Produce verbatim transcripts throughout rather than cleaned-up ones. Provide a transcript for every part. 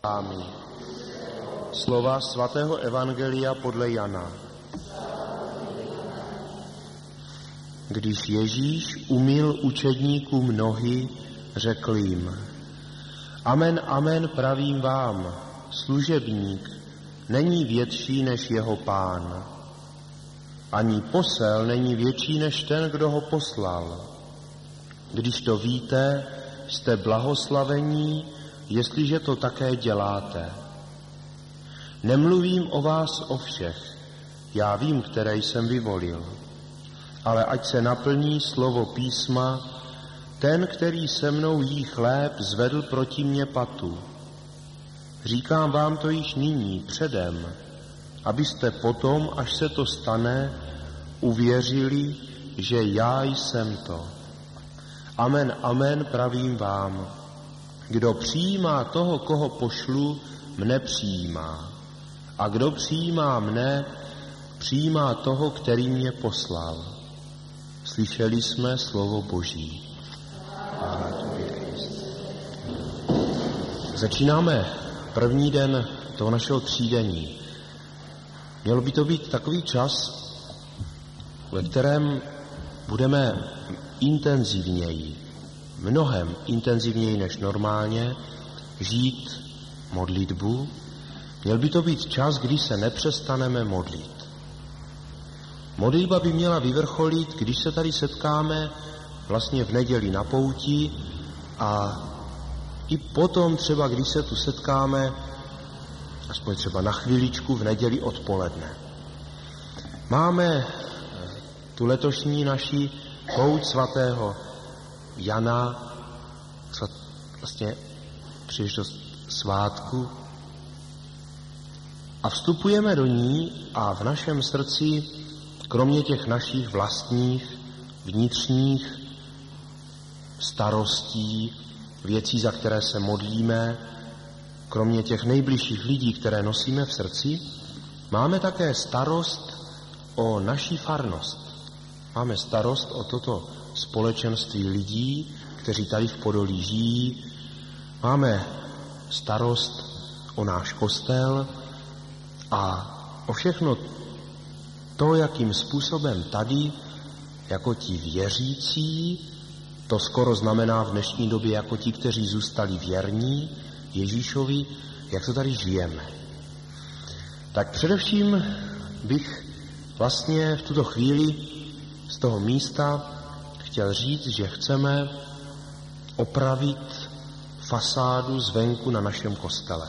Amen. Slova svatého evangelia podle Jana. Když Ježíš umyl učedníkům nohy, řekl jim: Amen, amen, pravím vám, služebník není větší než jeho pán. Ani posel není větší než ten, kdo ho poslal. Když to víte, jste blahoslavení, jestliže to také děláte. Nemluvím o vás o všech, já vím, které jsem vyvolil. Ale ať se naplní slovo písma, ten, který se mnou jí chléb, zvedl proti mně patu. Říkám vám to již nyní, předem, abyste potom, až se to stane, uvěřili, že já jsem to. Amen, amen, pravím vám. Kdo přijímá toho, koho pošlu, mne přijímá. A kdo přijímá mne, přijímá toho, který mě poslal. Slyšeli jsme slovo Boží. Začínáme první den toho našeho třídení. Mělo by to být takový čas, ve kterém budeme intenzivněji, mnohem intenzivněji než normálně, žít modlitbu. Měl by to být čas, kdy se nepřestaneme modlit. Modlitba by měla vyvrcholit, když se tady setkáme vlastně v neděli na pouti a i potom třeba, když se tu setkáme aspoň třeba na chviličku v neděli odpoledne. Máme tu letošní naši pouť svatého Jana, vlastně příležitost svátku, a vstupujeme do ní a v našem srdci, kromě těch našich vlastních, vnitřních starostí, věcí, za které se modlíme, kromě těch nejbližších lidí, které nosíme v srdci, máme také starost o naši farnost. Máme starost o toto společenství lidí, kteří tady v Podolí žijí. Máme starost o náš kostel a o všechno to, jakým způsobem tady, jako ti věřící, to skoro znamená v dnešní době jako ti, kteří zůstali věrní Ježíšovi, jak to tady žijeme. Tak především bych vlastně v tuto chvíli z toho místa chtěl říct, že chceme opravit fasádu zvenku na našem kostele.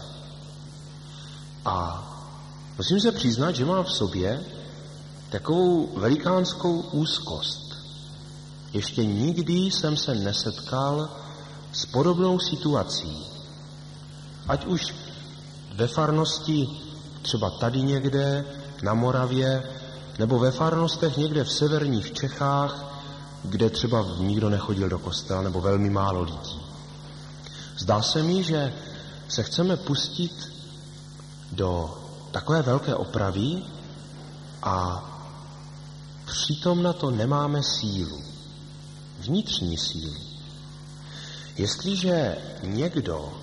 A musím se přiznat, že mám v sobě takovou velikánskou úzkost. Ještě nikdy jsem se nesetkal s podobnou situací. Ať už ve farnosti třeba tady někde na Moravě, nebo ve farnostech někde v severních Čechách, kde třeba nikdo nechodil do kostela, nebo velmi málo lidí. Zdá se mi, že se chceme pustit do takové velké opravy a přitom na to nemáme sílu, vnitřní sílu. Jestliže někdo,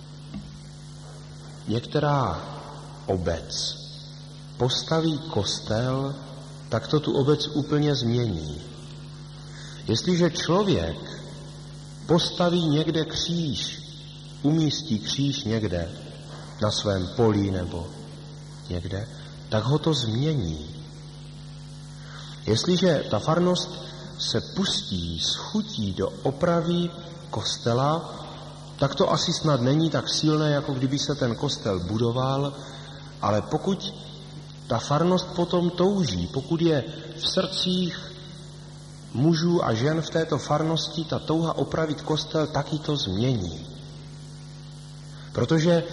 některá obec postaví kostel, tak to tu obec úplně změní. Jestliže člověk postaví někde kříž, umístí kříž někde na svém poli nebo někde, tak ho to změní. Jestliže ta farnost se pustí, schutí do opravy kostela, tak to asi snad není tak silné, jako kdyby se ten kostel budoval, ale pokud ta farnost potom touží, pokud je v srdcích mužů a žen v této farnosti ta touha opravit kostel, taky to změní. Protože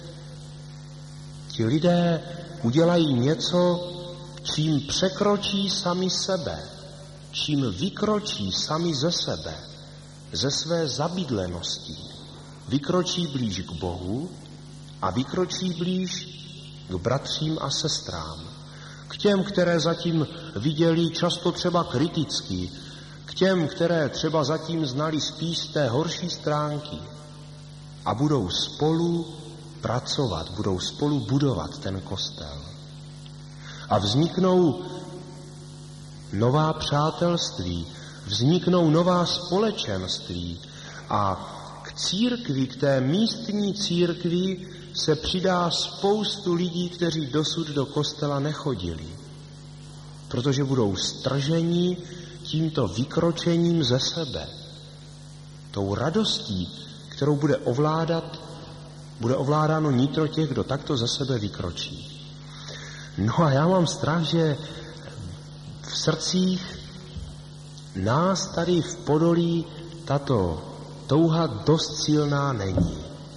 ti lidé udělají něco, čím překročí sami sebe, čím vykročí sami ze sebe, ze své zabydlenosti, vykročí blíž k Bohu a vykročí blíž k bratřím a sestrám, k těm, které zatím viděli často třeba kriticky, k těm, které třeba zatím znali spíš té horší stránky a budou spolu pracovat, budou spolu budovat ten kostel. A vzniknou nová přátelství, vzniknou nová společenství a k církvi, k té místní církvi se přidá spoustu lidí, kteří dosud do kostela nechodili, protože budou strženi tímto vykročením ze sebe, tou radostí, kterou bude ovládat, bude ovládáno nitro těch, kdo takto ze sebe vykročí. No a já mám strach, že v srdcích nás tady v Podolí tato touha dost silná není.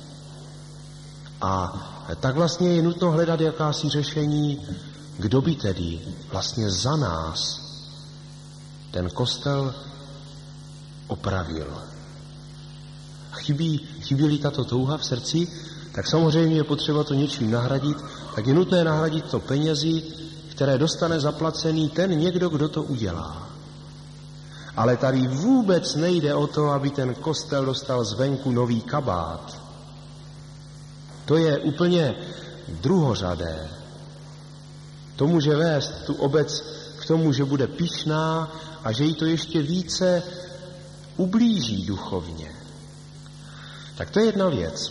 A tak vlastně je nutno hledat jakási řešení, kdo by tedy vlastně za nás ten kostel opravil. Chybí, chybí-li tato touha v srdci, tak samozřejmě je potřeba to něčím nahradit, tak je nutné nahradit to penězi, které dostane zaplacený ten někdo, kdo to udělá. Ale tady vůbec nejde o to, aby ten kostel dostal zvenku nový kabát. To je úplně druhořadé. To může vést tu obec k tomu, že bude pyšná a že jí to ještě více ublíží duchovně. Tak to je jedna věc.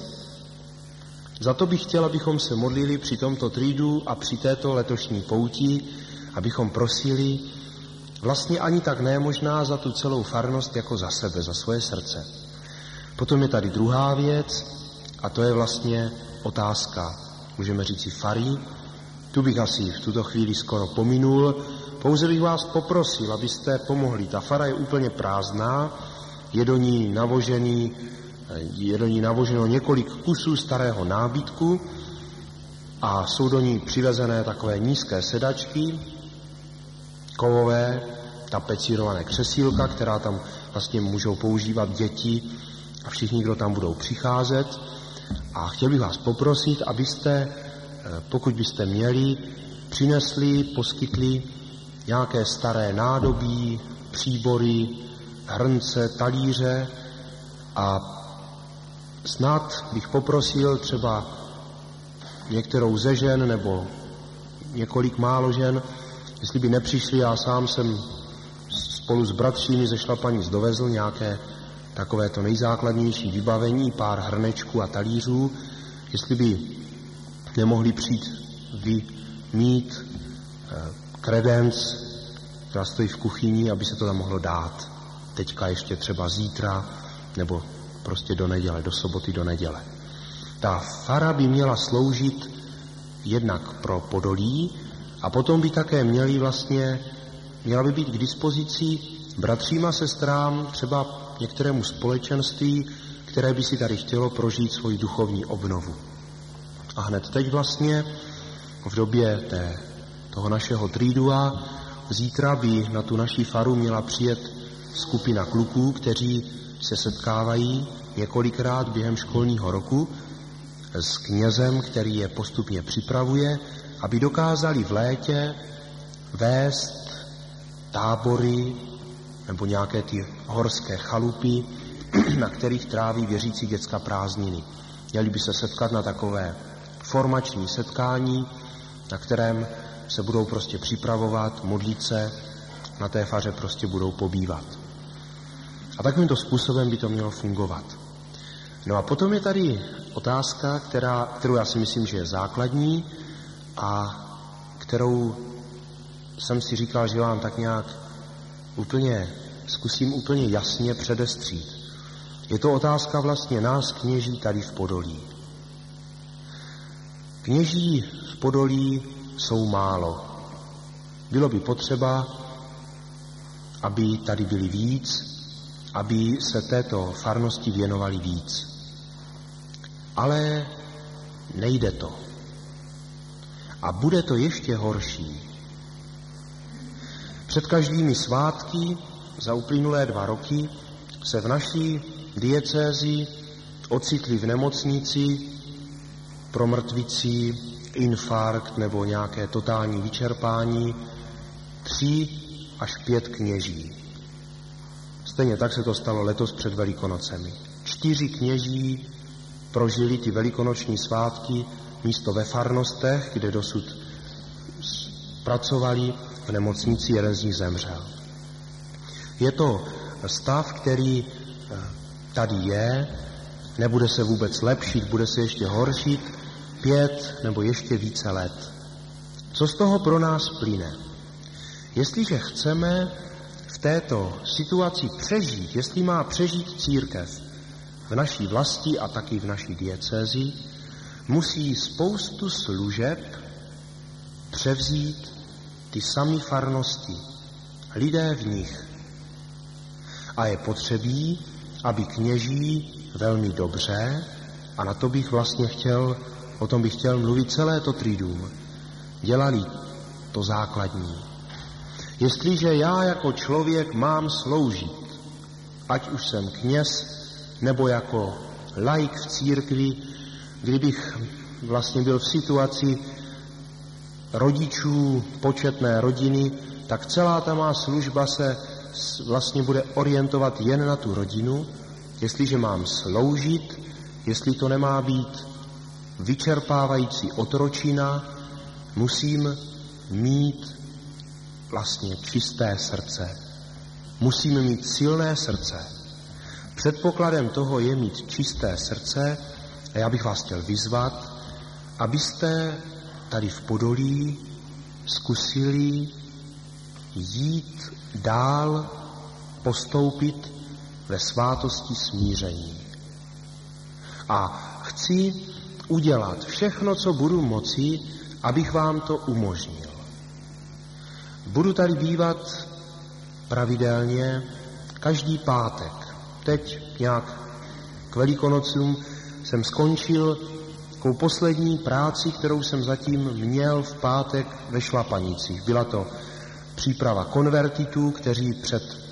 Za to bych chtěl, abychom se modlili při tomto trídu a při této letošní pouti, abychom prosili vlastně ani tak ne možná za tu celou farnost jako za sebe, za svoje srdce. Potom je tady druhá věc a to je vlastně otázka, můžeme říci fary. Tu bych asi v tuto chvíli skoro pominul. Pouze bych vás poprosil, abyste pomohli. Ta fara je úplně prázdná, je do ní navožený, je do ní navoženo několik kusů starého nábytku a jsou do ní přivezené takové nízké sedačky, kovové, tapecírované křesílka, která tam vlastně můžou používat děti a všichni, kdo tam budou přicházet. A chtěl bych vás poprosit, abyste, pokud byste měli, přinesli, poskytli nějaké staré nádobí, příbory, hrnce, talíře a snad bych poprosil třeba některou ze žen nebo několik málo žen, jestli by nepřišli, já sám jsem spolu s bratřími ze Šlapanic dovezl nějaké takové to nejzákladnější vybavení, pár hrnečků a talířů, jestli by nemohli přijít vy mít kredenc, která stojí v kuchyni, aby se to tam mohlo dát. Teďka ještě třeba zítra, nebo prostě do neděle, do soboty do neděle. Ta fara by měla sloužit jednak pro Podolí a potom by také měli vlastně, měla by být k dispozici bratřím a sestrám, třeba některému společenství, které by si tady chtělo prožít svoji duchovní obnovu. A hned teď vlastně v době té, toho našeho trídua zítra by na tu naši faru měla přijet skupina kluků, kteří se setkávají několikrát během školního roku s knězem, který je postupně připravuje, aby dokázali v létě vést tábory nebo nějaké ty horské chalupy, na kterých tráví věřící děcka prázdniny. Měli by se setkat na takové formační setkání, na kterém se budou prostě připravovat, modlit se, na té faře prostě budou pobývat. A takovýmto způsobem by to mělo fungovat. No a potom je tady otázka, která, kterou já si myslím, že je základní a kterou jsem si říkal, že vám tak nějak úplně, zkusím úplně jasně předestřít. Je to otázka vlastně nás, kněží, tady v Podolí. Kněží v Podolí jsou málo. Bylo by potřeba, aby tady byli víc, aby se této farnosti věnovali víc. Ale nejde to. A bude to ještě horší. Před každými svátky za uplynulé dva roky se v naší diecézi ocitli v nemocnici pro mrtvici, infarkt nebo nějaké totální vyčerpání tři až pět kněží. Stejně tak se to stalo letos před Velikonocemi. Čtyři kněží prožili ty velikonoční svátky místo ve farnostech, kde dosud pracovali v nemocnici, jeden z nich zemřel. Je to stav, který tady je, nebude se vůbec lepšit, bude se ještě horšit pět nebo ještě více let. Co z toho pro nás plyne? Jestliže chceme v této situaci přežít, jestli má přežít církev v naší vlasti a taky v naší diecézi, musí spoustu služeb převzít ty samé farnosti, lidé v nich. A je potřebí, aby kněží velmi dobře, a na to bych vlastně chtěl, o tom bych chtěl mluvit celé to triduum, dělali to základní. Jestliže já jako člověk mám sloužit, ať už jsem kněz, nebo jako laik v církvi, kdybych vlastně byl v situaci rodičů, početné rodiny, tak celá ta má služba se vlastně bude orientovat jen na tu rodinu. Jestliže mám sloužit, jestli to nemá být vyčerpávající otročina, musím mít vlastně čisté srdce. Musíme mít silné srdce. Předpokladem toho je mít čisté srdce a já bych vás chtěl vyzvat, abyste tady v Podolí zkusili jít dál, postoupit ve svátosti smíření. A chci udělat všechno, co budu moci, abych vám to umožnil. Budu tady bývat pravidelně každý pátek. Teď nějak k Velikonocům jsem skončil takovou poslední práci, kterou jsem zatím měl v pátek ve Šlapanicích. Byla to příprava konvertitů, kteří před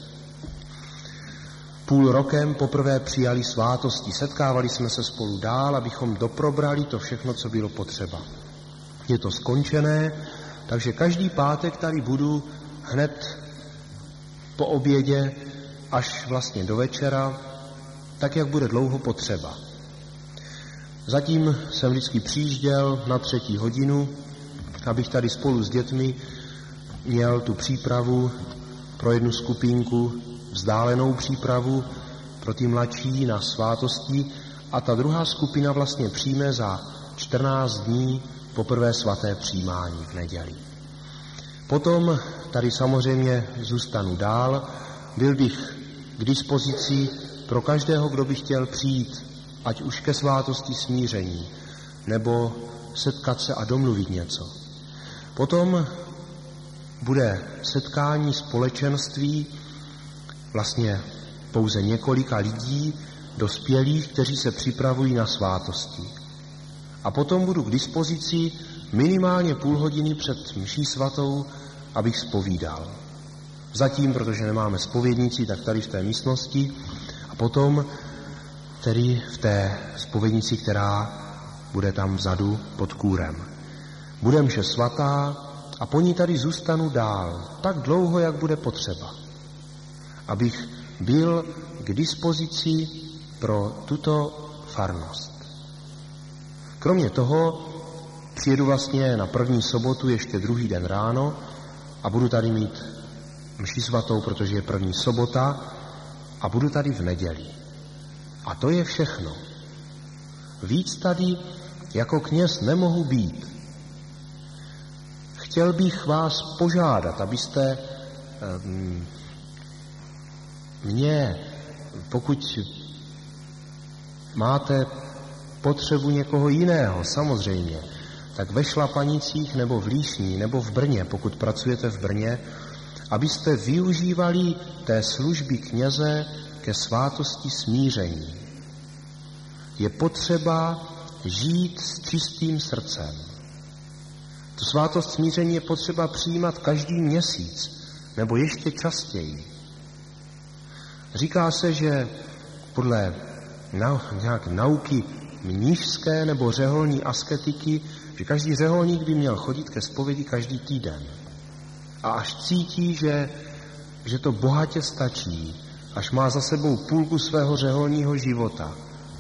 půl rokem poprvé přijali svátosti. Setkávali jsme se spolu dál, abychom doprobrali to všechno, co bylo potřeba. Je to skončené, takže každý pátek tady budu hned po obědě až vlastně do večera, tak jak bude dlouho potřeba. Zatím jsem vždycky přijížděl na třetí hodinu, abych tady spolu s dětmi měl tu přípravu pro jednu skupinku, vzdálenou přípravu pro ty mladší na svátosti, a ta druhá skupina vlastně přijme za čtrnáct dní poprvé svaté přijímání v neděli. Potom tady samozřejmě zůstanu dál, byl bych k dispozici pro každého, kdo by chtěl přijít, ať už ke svátosti smíření, nebo setkat se a domluvit něco. Potom bude setkání společenství vlastně pouze několika lidí, dospělých, kteří se připravují na svátosti. A potom budu k dispozici minimálně půl hodiny před mší svatou, abych zpovídal. Zatím, protože nemáme zpovědnici, tak tady v té místnosti, a potom tedy v té zpovědnici, která bude tam vzadu pod kůrem. Bude mše svatá a po ní tady zůstanu dál, tak dlouho, jak bude potřeba, abych byl k dispozici pro tuto farnost. Kromě toho přijedu vlastně na první sobotu ještě druhý den ráno a budu tady mít mši svatou, protože je první sobota, a budu tady v neděli. A to je všechno. Víc tady jako kněz nemohu být. Chtěl bych vás požádat, abyste um, mě, pokud máte potřebu někoho jiného, samozřejmě, tak ve Šlapanicích nebo v Líšní nebo v Brně, pokud pracujete v Brně, abyste využívali té služby kněze ke svátosti smíření. Je potřeba žít s čistým srdcem. Tu svátost smíření je potřeba přijímat každý měsíc, nebo ještě častěji. Říká se, že podle nau, nějak nauky mnišské nebo řeholní asketiky, že každý řeholník by měl chodit ke zpovědi každý týden. A až cítí, že, že to bohatě stačí, až má za sebou půlku svého řeholního života,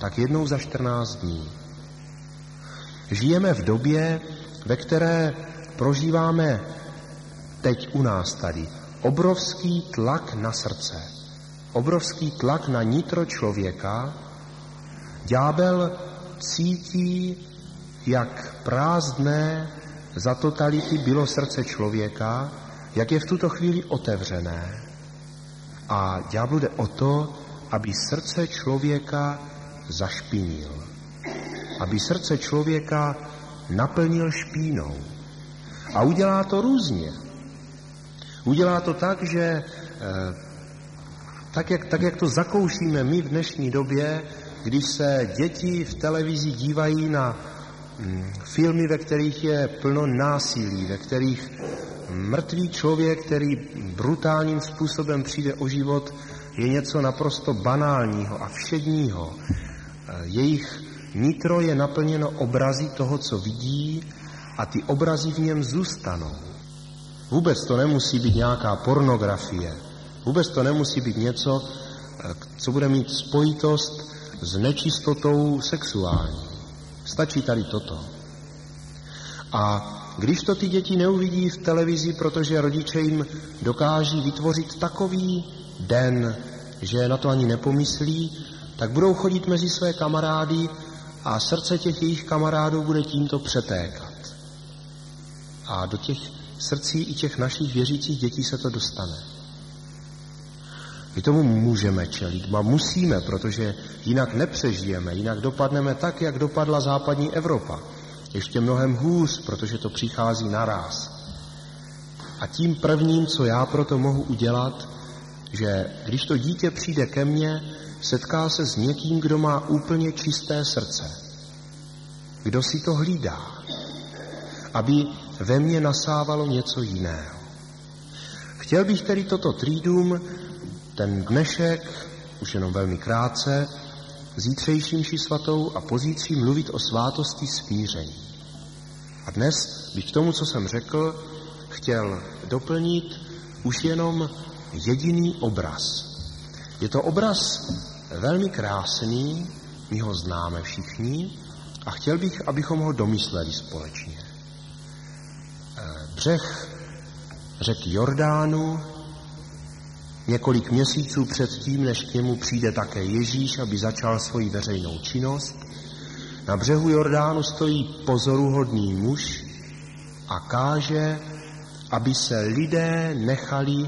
tak jednou za čtrnáct dní. Žijeme v době, ve které prožíváme teď u nás tady obrovský tlak na srdce, obrovský tlak na nitro člověka. Ďábel cítí, jak prázdné za totality bylo srdce člověka, jak je v tuto chvíli otevřené. A ďáblu jde o to, aby srdce člověka zašpinil. Aby srdce člověka naplnil špínou. A udělá to různě. Udělá to tak, že tak jak, tak, jak to zakoušíme my v dnešní době, když se děti v televizi dívají na mm, filmy, ve kterých je plno násilí, ve kterých mrtvý člověk, který brutálním způsobem přijde o život, je něco naprosto banálního a všedního. Jejich nitro je naplněno obrazy toho, co vidí, a ty obrazy v něm zůstanou. Vůbec to nemusí být nějaká pornografie. Vůbec to nemusí být něco, co bude mít spojitost s nečistotou sexuální. Stačí tady toto. A když to ty děti neuvidí v televizi, protože rodiče jim dokáží vytvořit takový den, že na to ani nepomyslí, tak budou chodit mezi své kamarády a srdce těch jejich kamarádů bude tímto přetékat. A do těch srdcí i těch našich věřících dětí se to dostane. My tomu můžeme čelit, a musíme, protože jinak nepřežijeme, jinak dopadneme tak, jak dopadla západní Evropa. Ještě mnohem hůř, protože to přichází naráz. A tím prvním, co já proto mohu udělat, že když to dítě přijde ke mně, setká se s někým, kdo má úplně čisté srdce. Kdo si to hlídá, aby ve mně nasávalo něco jiného. Chtěl bych tedy toto triduum, ten dnešek, už jenom velmi krátce, zítřejší mši svatou a pozítří mluvit o svátosti smíření. A dnes bych k tomu, co jsem řekl, chtěl doplnit už jenom jediný obraz. Je to obraz velmi krásný, my ho známe všichni a chtěl bych, abychom ho domysleli společně. Břeh řeky Jordánu, několik měsíců před tím, než k němu přijde také Ježíš, aby začal svoji veřejnou činnost, na břehu Jordánu stojí pozoruhodný muž a káže, aby se lidé nechali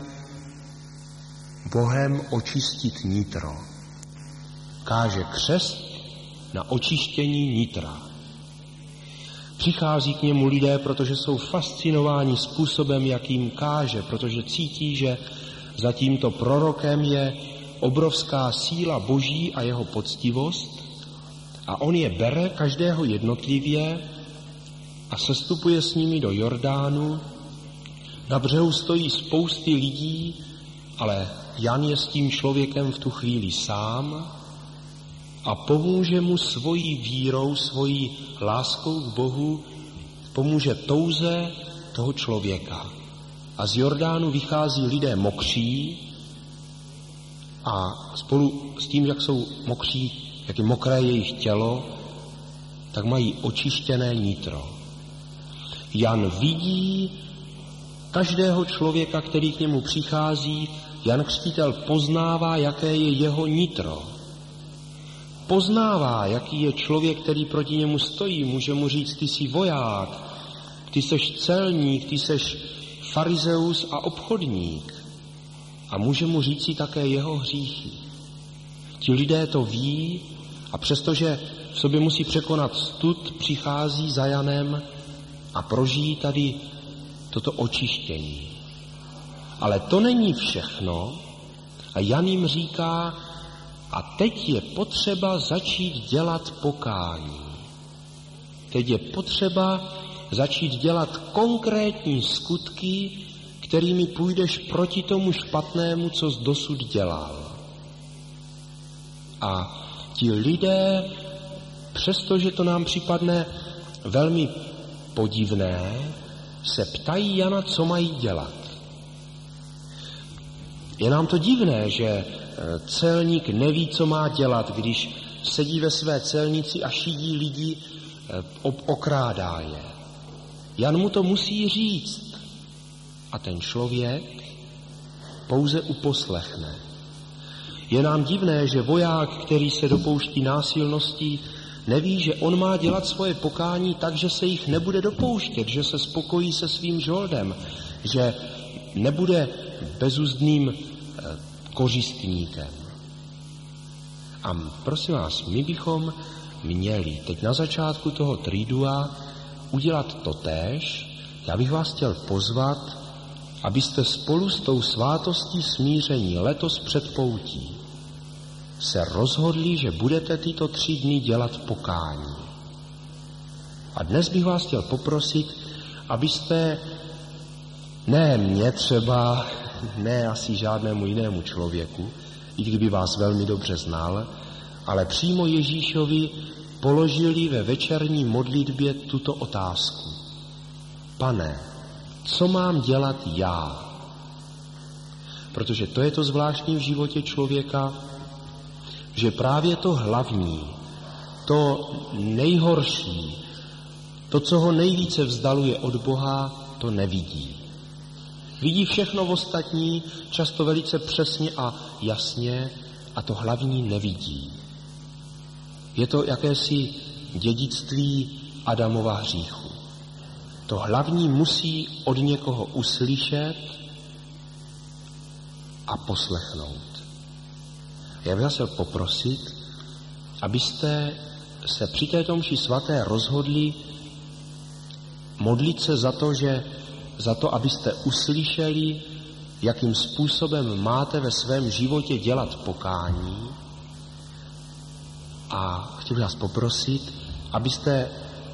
Bohem očistit nitro. Káže křest na očištění nitra. Přichází k němu lidé, protože jsou fascinováni způsobem, jakým káže, protože cítí, že za tímto prorokem je obrovská síla Boží a jeho poctivost, a on je bere každého jednotlivě a sestupuje s nimi do Jordánu. Na břehu stojí spousty lidí, ale Jan je s tím člověkem v tu chvíli sám a pomůže mu svojí vírou, svojí láskou k Bohu, pomůže touze toho člověka. A z Jordánu vychází lidé mokří a spolu s tím, jak jsou mokří, jak je mokré jejich tělo, tak mají očištěné nitro. Jan vidí každého člověka, který k němu přichází. Jan Křtitel poznává, jaké je jeho nitro. Poznává, jaký je člověk, který proti němu stojí. Může mu říct, ty jsi voják, ty seš celník, ty seš farizeus a obchodník. A může mu říct si také jeho hříchy. Ti lidé to ví a přestože v sobě musí překonat stud, přichází za Janem a prožijí tady toto očištění. Ale to není všechno a Jan jim říká, a teď je potřeba začít dělat pokání. Teď je potřeba začít dělat konkrétní skutky, kterými půjdeš proti tomu špatnému, co jsi dosud dělal. A ti lidé, přestože to nám připadne velmi podivné, se ptají Jana, co mají dělat. Je nám to divné, že celník neví, co má dělat, když sedí ve své celnici a šidí lidi, okrádá je. Jan mu to musí říct. A ten člověk pouze uposlechne. Je nám divné, že voják, který se dopouští násilností, neví, že on má dělat svoje pokání tak, že se jich nebude dopouštět, že se spokojí se svým žoldem, že nebude bezuzdným kořistníkem. A prosím vás, my bychom měli teď na začátku toho tridua udělat totéž. Já bych vás chtěl pozvat, abyste spolu s tou svátostí smíření letos před poutí se rozhodli, že budete tyto tři dny dělat pokání. A dnes bych vás chtěl poprosit, abyste, ne mě třeba, ne asi žádnému jinému člověku, i kdyby vás velmi dobře znal, ale přímo Ježíšovi položili ve večerní modlitbě tuto otázku. Pane, co mám dělat já? Protože to je to zvláštní v životě člověka, že právě to hlavní, to nejhorší, to, co ho nejvíce vzdaluje od Boha, to nevidí. Vidí všechno ostatní, často velice přesně a jasně, a to hlavní nevidí. Je to jakési dědictví Adamova hříchu. To hlavní musí od někoho uslyšet a poslechnout. Já bych vás chtěl poprosit, abyste se při této mši svaté rozhodli modlit se za to, že za to, abyste uslyšeli, jakým způsobem máte ve svém životě dělat pokání. A chtěl bych vás poprosit, abyste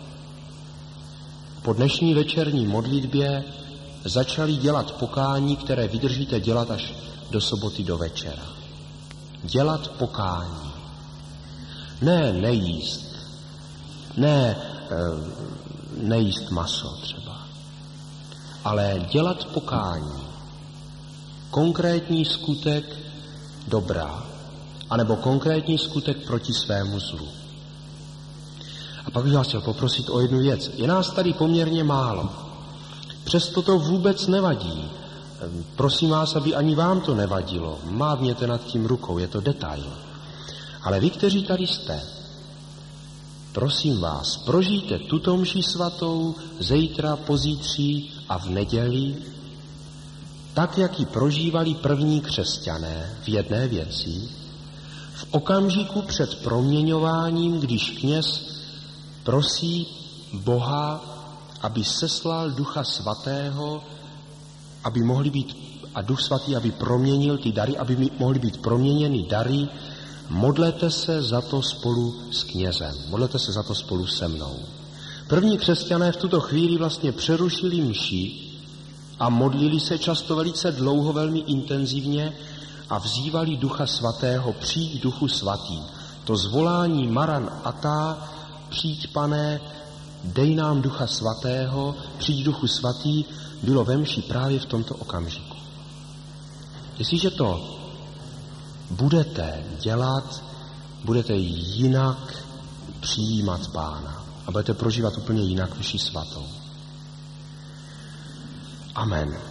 po dnešní večerní modlitbě začali dělat pokání, které vydržíte dělat až do soboty do večera. Dělat pokání. Ne nejíst. Ne nejíst maso třeba. Ale dělat pokání. Konkrétní skutek dobrá. Anebo konkrétní skutek proti svému zlu. A pak bych vás chtěl poprosit o jednu věc. Je nás tady poměrně málo. Přesto to vůbec nevadí. Prosím vás, aby ani vám to nevadilo. Mávněte nad tím rukou, je to detail. Ale vy, kteří tady jste, prosím vás, prožijte tuto mši svatou zítra, pozítří a v neděli, tak, jak ji prožívali první křesťané v jedné věci, v okamžiku před proměňováním, když kněz prosí Boha, aby seslal Ducha Svatého, aby mohly být, a Duch Svatý, aby proměnil ty dary, aby mohly být proměněny dary, modlete se za to spolu s knězem, modlete se za to spolu se mnou. První křesťané v tuto chvíli vlastně přerušili mši a modlili se často velice dlouho, velmi intenzivně a vzývali Ducha Svatého, přijď Duchu Svatý. To zvolání Maran Atá, přijď Pane, dej nám Ducha Svatého, přijď Duchu Svatý, bylo ve mši právě v tomto okamžiku. Jestliže to budete dělat, budete jinak přijímat Pána a budete prožívat úplně jinak mši svatou. Amen.